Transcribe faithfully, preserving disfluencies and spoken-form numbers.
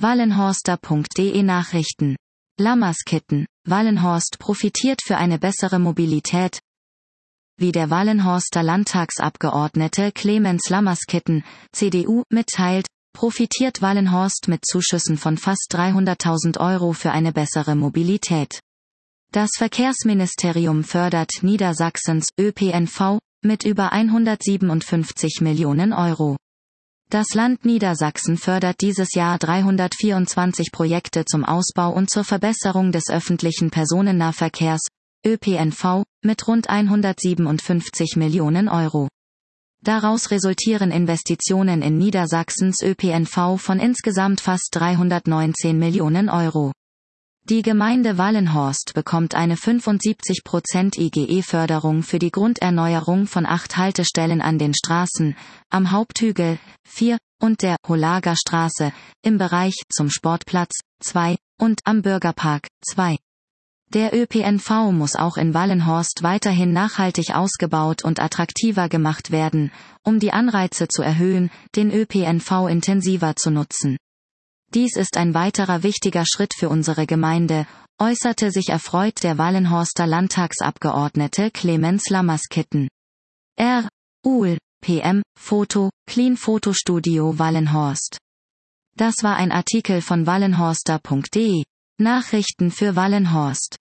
wallenhorster punkt de Nachrichten. Lammaskitten. Wallenhorst profitiert für eine bessere Mobilität. Wie der Wallenhorster Landtagsabgeordnete Clemens Lammaskitten, C D U, mitteilt, profitiert Wallenhorst mit Zuschüssen von fast dreihunderttausend Euro für eine bessere Mobilität. Das Verkehrsministerium fördert Niedersachsens Ö P N V mit über hundertsiebenundfünfzig Millionen Euro. Das Land Niedersachsen fördert dieses Jahr dreihundertvierundzwanzig Projekte zum Ausbau und zur Verbesserung des öffentlichen Personennahverkehrs, Ö P N V, mit rund hundertsiebenundfünfzig Millionen Euro. Daraus resultieren Investitionen in Niedersachsens Ö P N V von insgesamt fast dreihundertneunzehn Millionen Euro. Die Gemeinde Wallenhorst bekommt eine fünfundsiebzig Prozent I G E-Förderung für die Grunderneuerung von acht Haltestellen an den Straßen, am Haupthügel, vier, und der Holager Straße, im Bereich zum Sportplatz, zwei, und am Bürgerpark, zwei. Der Ö P N V muss auch in Wallenhorst weiterhin nachhaltig ausgebaut und attraktiver gemacht werden, um die Anreize zu erhöhen, den Ö P N V intensiver zu nutzen. Dies ist ein weiterer wichtiger Schritt für unsere Gemeinde, äußerte sich erfreut der Wallenhorster Landtagsabgeordnete Clemens Lammaskitten. R. Uhl, P M, Foto, Clean Fotostudio Wallenhorst. Das war ein Artikel von wallenhorster punkt de. Nachrichten für Wallenhorst.